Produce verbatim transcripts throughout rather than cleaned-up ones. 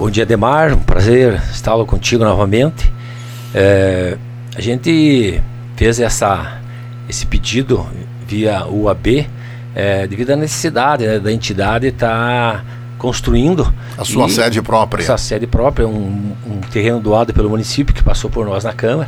Bom dia, Ademar, um prazer estar contigo novamente. É, a gente fez essa, esse pedido via U A B é, devido à necessidade, né, da entidade estar construindo a sua sede própria. Essa sede própria, um, um terreno doado pelo município que passou por nós na Câmara.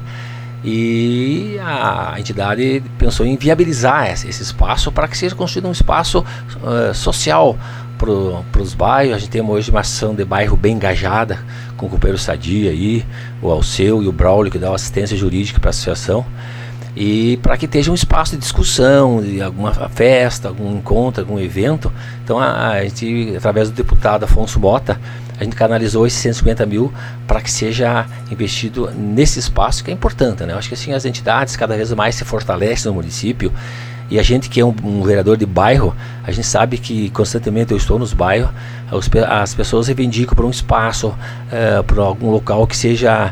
E a entidade pensou em viabilizar esse, esse espaço para que seja construído um espaço uh, social para os bairros. A gente tem hoje uma ação de bairro bem engajada, com o companheiro Sadia aí, o Alceu e o Braulio, que dão assistência jurídica para a associação, e para que esteja um espaço de discussão, de alguma festa, algum encontro, algum evento. Então a, a gente, através do deputado Afonso Mota, a gente canalizou esses cento e cinquenta mil para que seja investido nesse espaço, que é importante, né? Eu acho que assim as entidades cada vez mais se fortalecem no município. E a gente que é um, um vereador de bairro, a gente sabe que constantemente eu estou nos bairros, as, as pessoas reivindicam por um espaço, é, por algum local que seja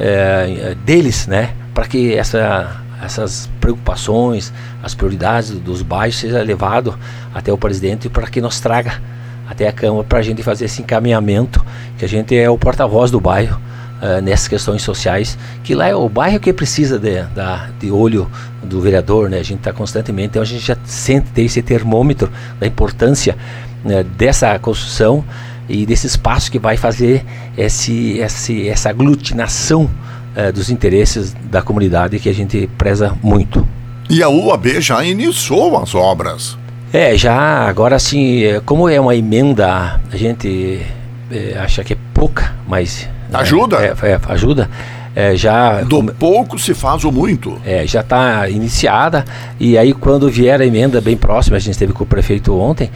é, deles, né? Para que essa, essas preocupações, as prioridades dos bairros sejam levadas até o presidente, para que nos traga até a Câmara para a gente fazer esse encaminhamento, que a gente é o porta-voz do bairro. Uh, nessas questões sociais, que lá é o bairro que precisa de, da, de olho do vereador, né? A gente está constantemente, então a gente já sente ter esse termômetro da importância, né, dessa construção e desse espaço que vai fazer esse, esse, essa aglutinação uh, dos interesses da comunidade, que a gente preza muito. E a U A B já iniciou as obras? É, já agora sim, como é uma emenda, a gente é, acha que é pouca, mas ajuda? É, é, ajuda. É, já do como, pouco se faz o muito. É, já está iniciada, e aí quando vier a emenda bem próxima, a gente esteve com o prefeito ontem,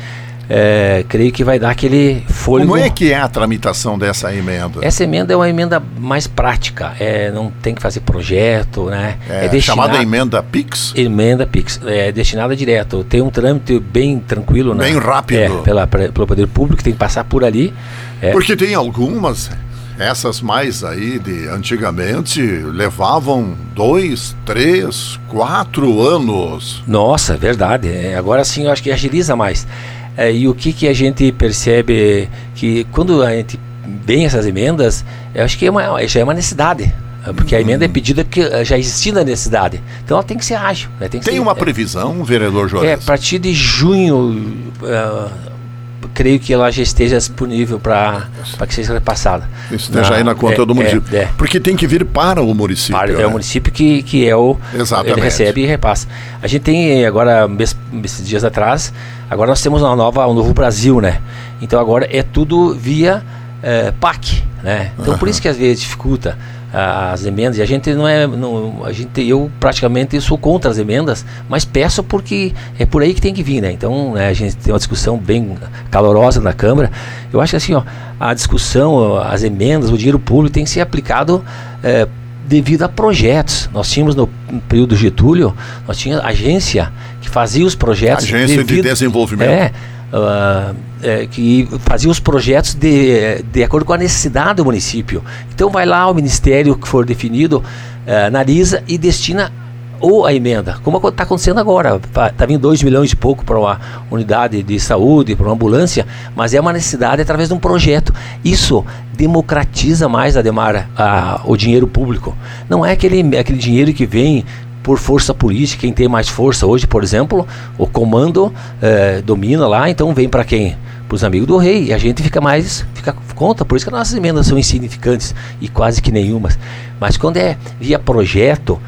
é, creio que vai dar aquele fôlego. Como é que é a tramitação dessa emenda? Essa emenda é uma emenda mais prática, é, não tem que fazer projeto, né? É, é destinada, chamada emenda Pix? Emenda Pix, é destinada direto, tem um trâmite bem tranquilo, bem né? rápido. É, pela, pelo poder público, tem que passar por ali. É. Porque tem algumas... Essas mais aí de antigamente levavam dois, três, quatro anos. Nossa, verdade. É, agora sim eu acho que agiliza mais. É, e o que, que a gente percebe que quando a gente vem essas emendas, eu acho que é uma, já é uma necessidade. Porque a emenda é pedida que já existia na necessidade. Então ela tem que ser ágil. Né? Tem, que tem ser, uma é, previsão, vereador Juarez? É, a partir de junho... Uh, creio que ela já esteja disponível para que seja repassada. Esteja na, aí na conta é, do município. É, é. Porque tem que vir para o município. Para, né? É o município que, que é o... Exatamente. Ele recebe e repassa. A gente tem agora, esses dias atrás, agora nós temos uma nova, um novo Brasil, né? Então agora é tudo via é, P A C, né? Então uhum. Por isso que às vezes dificulta as emendas, e a gente não é, não, a gente, eu praticamente sou contra as emendas, mas peço porque é por aí que tem que vir, né? Então, né, a gente tem uma discussão bem calorosa na Câmara. Eu acho que assim, ó, a discussão, as emendas, o dinheiro público tem que ser aplicado é, devido a projetos. Nós tínhamos no período Getúlio, nós tínhamos agência que fazia os projetos. Agência devido, de desenvolvimento. É, Uh, é, que fazia os projetos de, de acordo com a necessidade do município. Então vai lá o ministério que for definido, uh, analisa e destina ou a emenda, como está acontecendo agora. Está vindo dois milhões e pouco para uma unidade de saúde, para uma ambulância, mas é uma necessidade através de um projeto. Isso democratiza mais, Ademar, a, o dinheiro público. Não é aquele, aquele dinheiro que vem por força política, quem tem mais força hoje, por exemplo, o comando eh, domina lá, então vem para quem? Para os amigos do rei, e a gente fica mais, fica conta, por isso que as nossas emendas são insignificantes e quase que nenhumas. Mas quando é via projeto,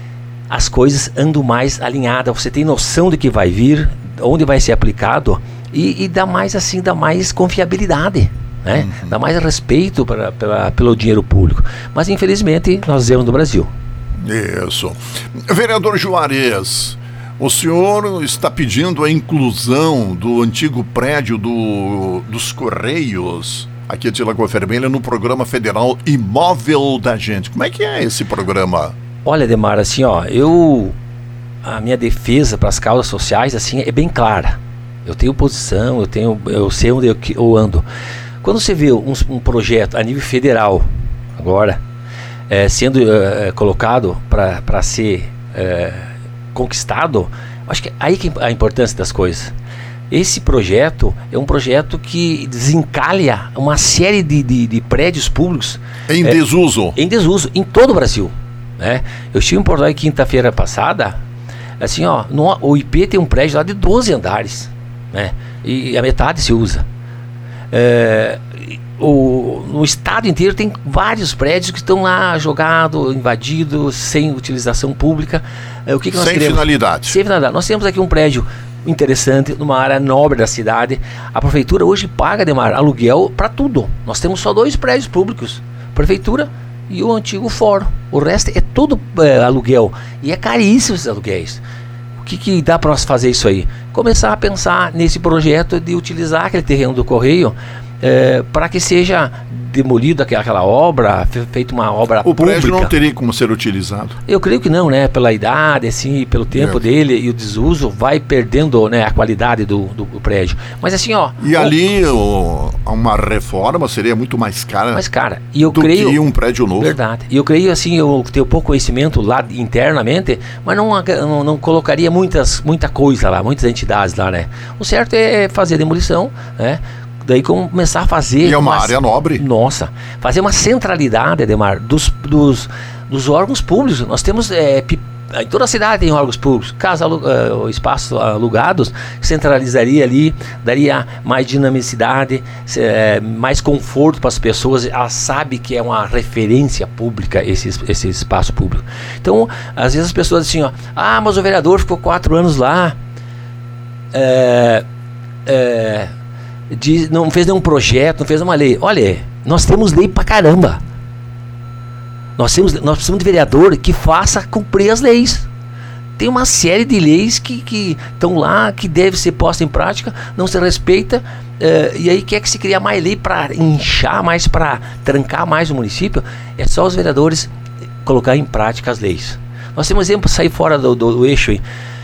as coisas andam mais alinhadas, você tem noção de que vai vir, onde vai ser aplicado, e, e dá mais assim, dá mais confiabilidade. Né? Uhum. Dá mais respeito pra, pela, pelo dinheiro público. Mas infelizmente nós vivemos no Brasil. Isso. Vereador Juarez, o senhor está pedindo a inclusão do antigo prédio do, dos Correios aqui de Lagoa Vermelha no programa federal Imóvel da Gente. Como é que é esse programa? Olha, Ademar, assim, ó, eu a minha defesa para as causas sociais assim é bem clara. Eu tenho posição, eu tenho, eu sei onde eu, eu ando. Quando você vê um, um projeto a nível federal agora É, sendo é, colocado para ser é, conquistado, acho que aí que a importância das coisas. Esse projeto é um projeto que desencalha uma série de, de, de prédios públicos em é, desuso. Em desuso, em todo o Brasil, né? Eu estive em Porto Alegre quinta-feira passada, assim, ó, no, o I P tem um prédio lá de doze andares, né? E a metade se usa. É, o, no estado inteiro tem vários prédios que estão lá jogados, invadidos, sem utilização pública. É, o que que nós sem queremos? finalidade. Sem finalidade. Nós temos aqui um prédio interessante, numa área nobre da cidade. A prefeitura hoje paga, Demar, aluguel para tudo. Nós temos só dois prédios públicos, prefeitura e o antigo fórum. O resto é tudo é, aluguel, e é caríssimo esses aluguéis. O que, que dá para nós fazer isso aí? Começar a pensar nesse projeto de utilizar aquele terreno do Correio é, para que seja demolido aquela obra, feita uma obra o pública. O prédio não teria como ser utilizado? Eu creio que não, né? Pela idade, assim, pelo tempo é. dele e o desuso, vai perdendo, né, a qualidade do, do, do prédio. Mas assim, ó... E o... ali o, uma reforma seria muito mais cara, mais cara. E eu do creio, que um prédio novo. Verdade. E eu creio, assim, eu tenho pouco conhecimento lá internamente, mas não, não, não colocaria muitas, muita coisa lá, muitas entidades lá, né? O certo é fazer a demolição, né? Daí começar a fazer... E é uma, uma área nobre. Nossa, fazer uma centralidade, Ademar, dos, dos, dos órgãos públicos. Nós temos, é, em toda a cidade tem órgãos públicos, casa, uh, espaços alugados, centralizaria ali, daria mais dinamicidade, é, mais conforto para as pessoas. Ela sabe que é uma referência pública esse, esse espaço público. Então, às vezes as pessoas dizem, ó, ah, mas o vereador ficou quatro anos lá, é... é De, não fez nenhum projeto, não fez uma lei. Olha, nós temos lei pra caramba. Nós, temos, nós precisamos de vereador que faça cumprir as leis. Tem uma série de leis que estão lá, que deve ser posta em prática, não se respeita, uh, e aí quer que se crie mais lei para inchar mais, para trancar mais o município. É só os vereadores colocar em prática as leis. Nós temos exemplo sair fora do, do, do eixo, hein?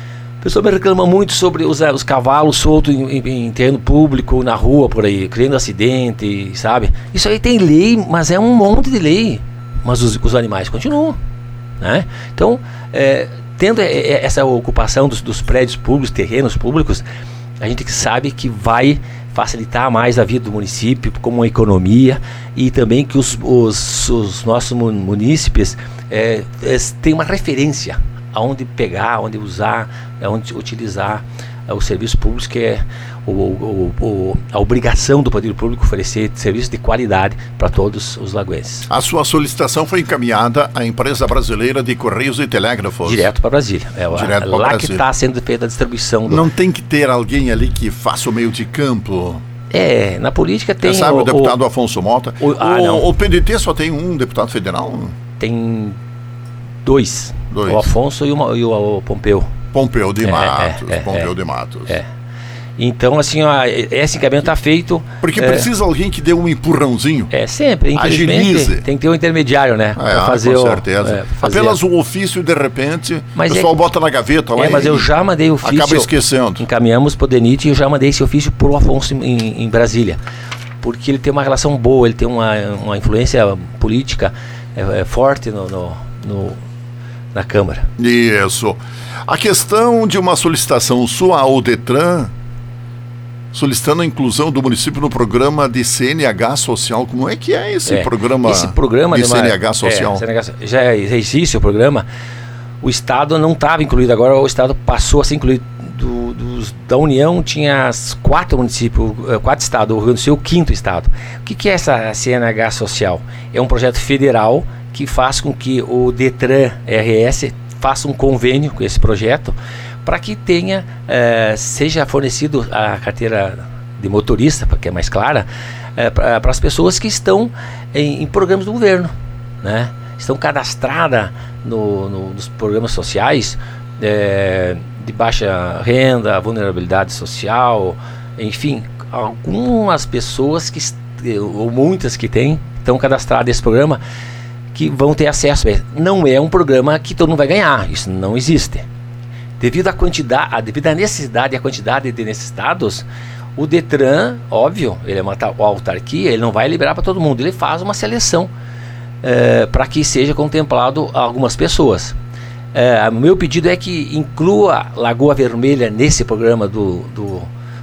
O pessoal me reclama muito sobre os, os cavalos soltos em, em, em terreno público, na rua, por aí, criando acidente, sabe? Isso aí tem lei, mas é um monte de lei. Mas os, os animais continuam, né? Então, é, tendo é, essa ocupação dos, dos prédios públicos, terrenos públicos, a gente sabe que vai facilitar mais a vida do município, como uma economia, e também que os, os, os nossos munícipes é, é, têm uma referência aonde pegar, onde usar, onde utilizar uh, os serviços públicos, que é o, o, o, a obrigação do poder público oferecer serviços de qualidade para todos os lagoenses. A sua solicitação foi encaminhada à Empresa Brasileira de Correios e Telégrafos. Direto para Brasília. É, Direto é lá lá Brasília. Que está sendo feita a distribuição. Do... Não tem que ter alguém ali que faça o meio de campo? É, na política tem... Você sabe o, o deputado o, Afonso Mota? O, ah, o, não. o P D T só tem um deputado federal? Tem dois. Dois. O Afonso e o, e o, o Pompeu. Pompeu de é, Matos. É, é, Pompeu é, de Matos. É. Então, assim, ó, esse encaminhamento está feito... Porque é, precisa alguém que dê um empurrãozinho. É, sempre. Agilize. Tem que ter um intermediário, né? É, pra fazer com o, certeza. É, fazer Apenas o ofício, de repente, mas o pessoal é, bota na gaveta lá é, e mas eu já mandei o ofício... Acaba esquecendo. Encaminhamos para o DENIT e eu já mandei esse ofício para o Afonso em, em Brasília. Porque ele tem uma relação boa, ele tem uma, uma influência política é, é, forte no, no, no, na Câmara. Isso. A questão de uma solicitação sua ao DETRAN, solicitando a inclusão do município no programa de C N H social. Como é que é esse é, programa, esse programa de uma, C N H social? É, C N H, já existe o programa. O Estado não estava incluído, agora o Estado passou a ser incluído. Do, dos, da União tinha quatro municípios, quatro estados, o Rio Grande do Sul, o quinto estado. O que, que é essa C N H social? É um projeto federal que faz com que o DETRAN R S faça um convênio com esse projeto para que tenha, eh, seja fornecido a carteira de motorista, porque é mais clara, eh, para as pessoas que estão em, em programas do governo, né? Estão cadastradas no, no, nos programas sociais, eh, de baixa renda, vulnerabilidade social, enfim, algumas pessoas que, ou muitas que têm, estão cadastradas nesse programa, que vão ter acesso. Não é um programa que todo mundo vai ganhar, isso não existe. Devido à quantidade, devido à necessidade e à quantidade de necessitados, o DETRAN, óbvio, ele é uma autarquia, ele não vai liberar para todo mundo, ele faz uma seleção é, para que seja contemplado algumas pessoas. É, o meu pedido é que inclua Lagoa Vermelha nesse programa do, do,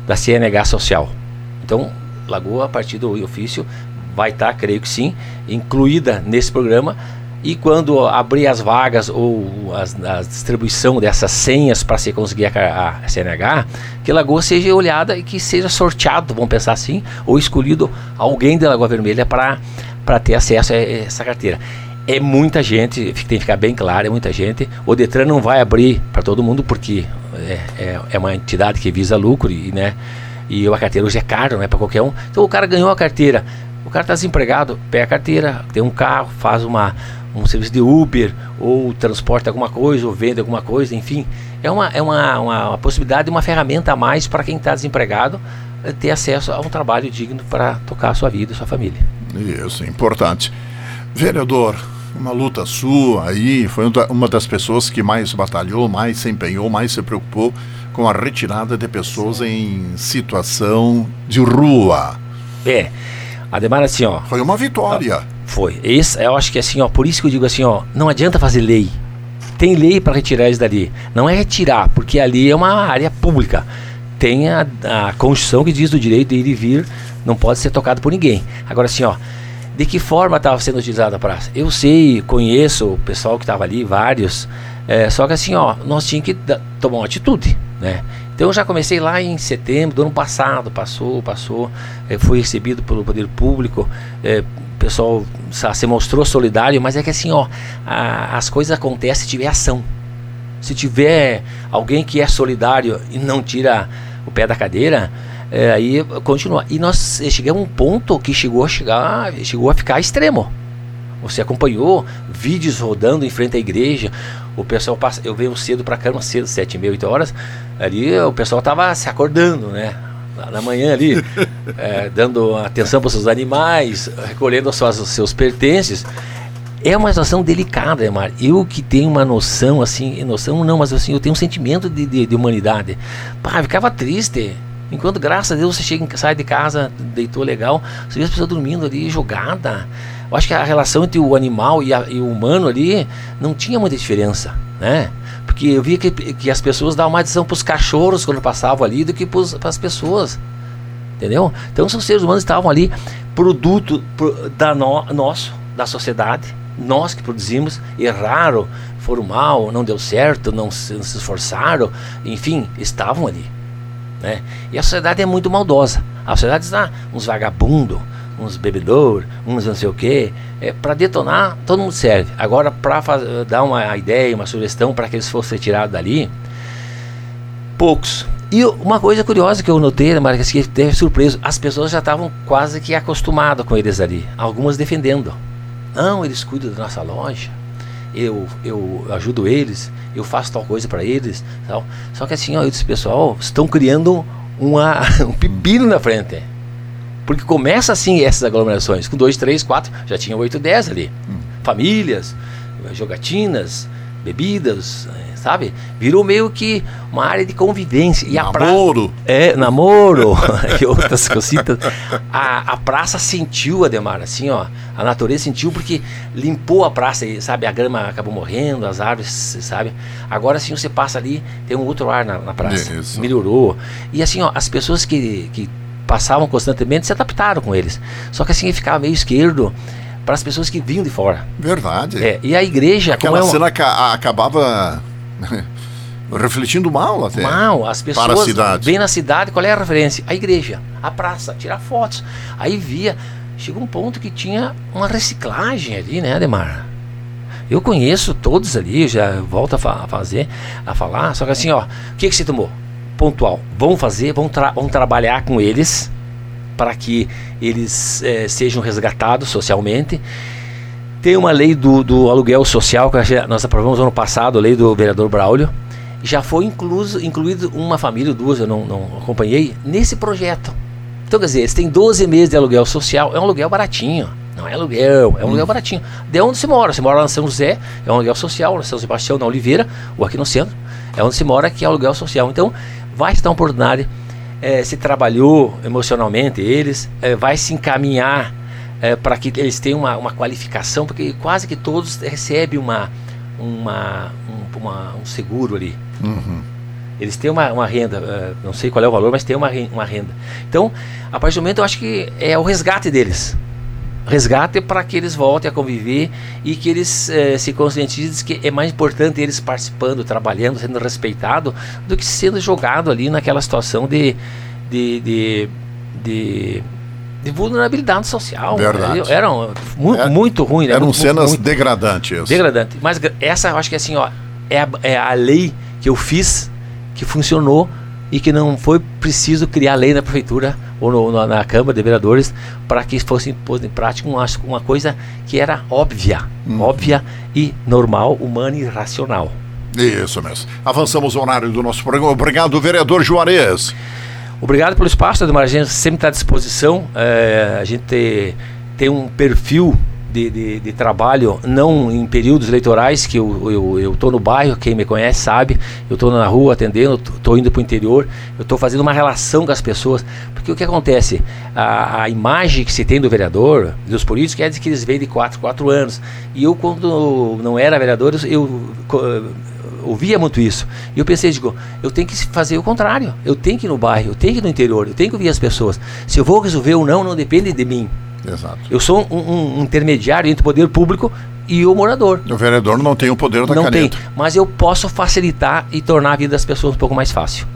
da C N H social. Então, Lagoa, a partir do ofício, vai estar, creio que sim, incluída nesse programa. E quando abrir as vagas ou as, a distribuição dessas senhas para se conseguir a, a C N H, que Lagoa seja olhada e que seja sorteado, vamos pensar assim, ou escolhido alguém da Lagoa Vermelha para ter acesso a essa carteira. É muita gente, tem que ficar bem claro, é muita gente. O Detran não vai abrir para todo mundo porque é, é, é uma entidade que visa lucro e, né, e a carteira hoje é caro, não é para qualquer um. Então o cara ganhou a carteira, o cara está desempregado, pega a carteira, tem um carro, faz uma... um serviço de Uber, ou transporta alguma coisa, ou vende alguma coisa, enfim. É uma, é uma, uma, uma possibilidade, uma ferramenta a mais para quem está desempregado ter acesso a um trabalho digno para tocar a sua vida, a sua família. Isso, importante. Vereador, uma luta sua aí, foi uma das pessoas que mais batalhou, mais se empenhou, mais se preocupou com a retirada de pessoas em situação de rua. É, Ademar, assim, ó... Foi uma vitória. Foi. Esse, eu acho que assim, ó, por isso que eu digo assim, ó, não adianta fazer lei. Tem lei para retirar eles dali. Não é retirar, porque ali é uma área pública. Tem a, a Constituição que diz do direito de ir e vir, não pode ser tocado por ninguém. Agora assim, ó, de que forma estava sendo utilizada a praça? Eu sei, conheço o pessoal que estava ali, vários, é, só que assim, ó, nós tínhamos que da, tomar uma atitude, né? Então eu já comecei lá em setembro do ano passado, passou, passou, é, fui recebido pelo poder público, é, o pessoal se mostrou solidário, mas é que assim, ó, a, as coisas acontecem se tiver ação. Se tiver alguém que é solidário e não tira o pé da cadeira, é, aí continua. E nós chegamos a um ponto que chegou a, chegar, chegou a ficar extremo. Você acompanhou vídeos rodando em frente à igreja, o pessoal passa, eu venho cedo para cama, cedo, sete e meia, oito horas, ali o pessoal estava se acordando, né? Na manhã ali, é, dando atenção para os seus animais, recolhendo os seus, os seus pertences. É uma situação delicada, Emar. Eu que tenho uma noção, assim, noção não, mas assim, eu tenho um sentimento de, de, de humanidade. Pá, ficava triste. Enquanto, graças a Deus, você chega, sai de casa, deitou legal, você vê as pessoas dormindo ali, jogada. Eu acho que a relação entre o animal e, a, e o humano ali não tinha muita diferença, né? Porque eu via que, que as pessoas davam mais atenção para os cachorros quando passavam ali do que para as pessoas, entendeu? Então, os seres humanos estavam ali, produto pro, da no, nosso, da sociedade, nós que produzimos, erraram, foram mal, não deu certo, não se, não se esforçaram, enfim, estavam ali, né? E a sociedade é muito maldosa. A sociedade está uns vagabundos, uns bebedor, uns não sei o que, é, para detonar todo mundo serve. Agora, para dar uma ideia, uma sugestão para que eles fossem retirados dali, poucos. E uma coisa curiosa que eu notei, Marcos, que teve surpresa, as pessoas já estavam quase que acostumadas com eles ali, algumas defendendo. Não, eles cuidam da nossa loja, eu, eu ajudo eles, eu faço tal coisa para eles, tal. Só que assim, ó, eu disse, pessoal, estão criando uma, um pepino na frente. Porque começa assim essas aglomerações, com dois, três, quatro, já tinha oito, dez ali. Hum. Famílias, jogatinas, bebidas, sabe? Virou meio que uma área de convivência. E namoro. A pra... É, namoro e outras cositas. A, a praça sentiu, Ademar, assim, ó, a natureza sentiu porque limpou a praça, sabe? A grama acabou morrendo, as árvores, sabe? Agora sim você passa ali, tem um outro ar na, na praça. Isso. Melhorou. E assim, ó, as pessoas que... que passavam constantemente, se adaptaram com eles. Só que assim, ficava meio esquerdo para as pessoas que vinham de fora. Verdade. É, e a igreja... Aquela como é uma... cena ca- acabava refletindo mal até. Mal, as pessoas para a cidade. Vêm na cidade, qual é a referência? A igreja, a praça, tirar fotos. Aí via, chegou um ponto que tinha uma reciclagem ali, né, Ademar? Eu conheço todos ali, já volto a, fa- a fazer, a falar, só que assim, ó, o que que você tomou? Pontual, vão fazer, vão, tra- vão trabalhar com eles para que eles é, sejam resgatados socialmente. Tem uma lei do, do aluguel social que nós aprovamos no ano passado, a lei do vereador Braulio, já foi incluso, incluído uma família, duas, eu não, não acompanhei, nesse projeto. Então, quer dizer, eles têm doze meses de aluguel social, é um aluguel baratinho, não é aluguel, é um hum. aluguel baratinho. De onde se mora? Você mora lá em São José, é um aluguel social, na São Sebastião, na Oliveira, ou aqui no centro, é onde se mora, que é aluguel social. Então, vai se dar uma oportunidade, é, se trabalhou emocionalmente eles, é, vai se encaminhar é, para que eles tenham uma, uma qualificação, porque quase que todos recebem uma, uma, um, uma, um seguro ali. Uhum. Eles têm uma, uma renda, uh, não sei qual é o valor, mas tem uma, uma renda. Então, a partir do momento, eu acho que é o resgate deles. Resgate para que eles voltem a conviver e que eles eh, se conscientizem que é mais importante eles participando, trabalhando, sendo respeitados, do que sendo jogado ali naquela situação de, de, de, de, de vulnerabilidade social. Verdade. Né? Era um, mu é, muito ruim. Né? Eram muito, cenas muito, degradantes. Degradante. Mas essa eu acho que assim, ó, é a, é a lei que eu fiz, que funcionou, e que não foi preciso criar lei na prefeitura ou no, na, na Câmara de Vereadores para que fosse imposto em prática uma, uma coisa que era óbvia, hum. óbvia e normal, humana e racional. Isso mesmo. Avançamos o horário do nosso programa. Obrigado, vereador Juarez. Obrigado pelo espaço, Ademar. A gente sempre está à disposição. É, a gente tem, tem um perfil De, de, de trabalho, não em períodos eleitorais, que eu eu, eu tô no bairro, quem me conhece sabe, eu tô na rua atendendo, tô, tô indo para o interior, eu tô fazendo uma relação com as pessoas, porque o que acontece, a, a imagem que se tem do vereador, dos políticos, é de que eles vêm de quatro, quatro anos, e eu quando não era vereador, eu, eu ouvia muito isso, e eu pensei, digo, eu tenho que fazer o contrário, eu tenho que ir no bairro, eu tenho que ir no interior, eu tenho que ouvir as pessoas, se eu vou resolver ou não, não depende de mim. Exato. Eu sou um, um intermediário entre o poder público e o morador. O vereador não tem o poder da não caneta. Tem, mas eu posso facilitar e tornar a vida das pessoas um pouco mais fácil.